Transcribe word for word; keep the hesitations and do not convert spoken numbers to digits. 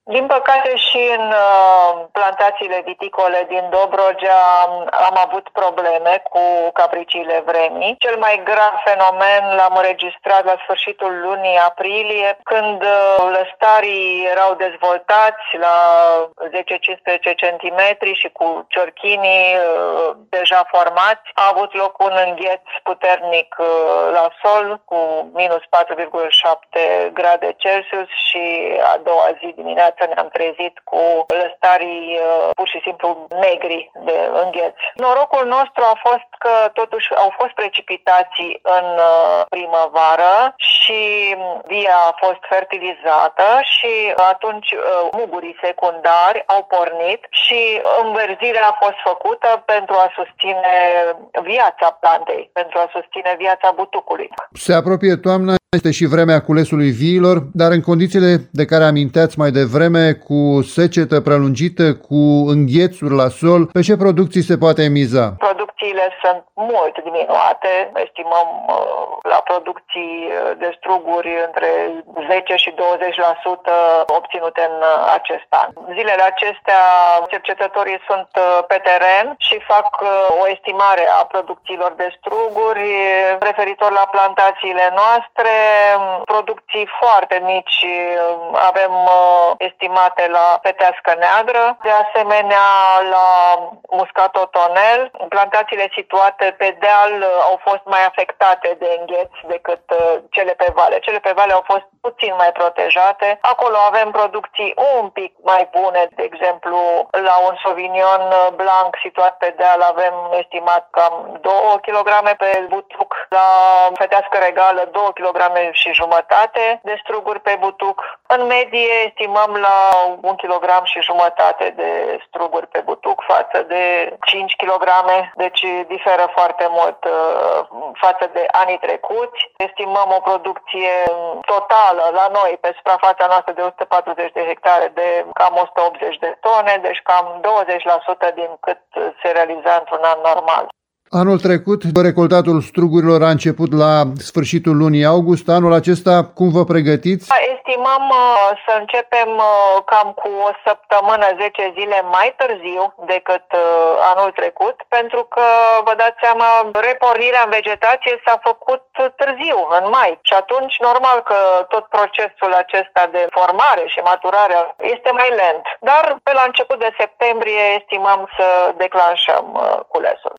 Din păcate și în uh, plantațiile viticole din Dobrogea am avut probleme cu capriciile vremii. Cel mai grav fenomen l-am înregistrat la sfârșitul lunii aprilie, când uh, lăstarii erau dezvoltați la zece-cincisprezece centimetri și cu ciorchinii uh, deja formați. A avut loc un îngheț puternic uh, la sol cu minus patru virgulă șapte grade Celsius și a doua zi dimineața ne-am trezit cu lăstarii uh, pur și simplu negri de îngheț. Norocul nostru a fost că totuși au fost precipitații în uh, primăvară și via a fost fertilizată și atunci uh, mugurii secundari au pornit și înverzirea a fost făcută pentru a susține viața plantei, pentru a susține viața butucului. Se apropie toamna, este și vremea culesului viilor, dar în condițiile de care aminteați mai devreme, cu secetă prelungită, cu înghețuri la sol, pe ce producții se poate miza? Producțiile sunt mult diminuate. Estimăm uh, la producții de struguri între zece și douăzeci la sută obținute în acest an. Zilele acestea, cercetătorii sunt pe teren și fac uh, o estimare a producțiilor de struguri referitor la plantațiile noastre. Producții foarte mici avem uh, estimate la petească neagră, de asemenea la muscat otonel. Plantațiile situate pe deal au fost mai afectate de îngheț decât uh, cele pe vale. Cele pe vale au fost puțin mai protejate. Acolo avem producții un pic mai bune, de exemplu la un Sauvignon Blanc situat pe deal avem estimat cam două kilograme pe butuc, la fetească regală două kilograme și jumătate de struguri pe butuc. În medie estimăm la un kilogram și jumătate de struguri pe butuc față de cinci kilograme, deci diferă foarte mult uh, față de anii trecuți. Estimăm o producție totală la noi pe suprafața noastră de o sută patruzeci de hectare de cam o sută optzeci de tone, deci cam douăzeci la sută din cât se realiza într-un an normal. Anul trecut, recoltatul strugurilor a început la sfârșitul lunii august. Anul acesta, cum vă pregătiți? Estimăm uh, să începem uh, cam cu o săptămână, zece zile mai târziu decât uh, anul trecut, pentru că, vă dați seama, repornirea în vegetație s-a făcut târziu, în mai. Și atunci, normal că tot procesul acesta de formare și maturare este mai lent. Dar, pe la început de septembrie, estimăm să declanșăm uh, culesul.